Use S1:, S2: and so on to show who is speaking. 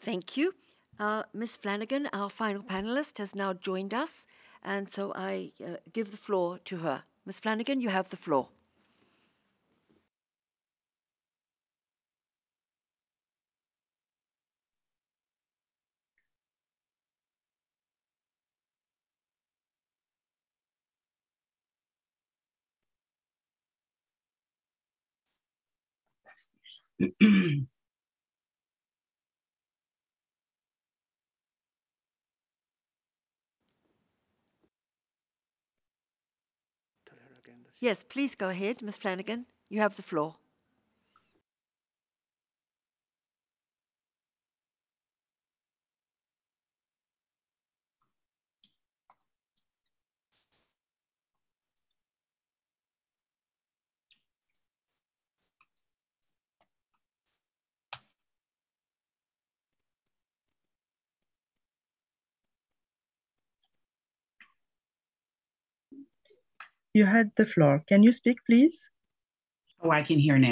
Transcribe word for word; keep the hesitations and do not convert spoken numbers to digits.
S1: Thank you. Uh, Miz Flanagan, our final panelist, has now joined us, and so I uh, give the floor to her. Miz Flanagan, you have the floor. Yes, please go ahead, Miz Flanagan. You have the floor.
S2: You had the floor. Can you speak, please?
S3: Oh, I can hear now.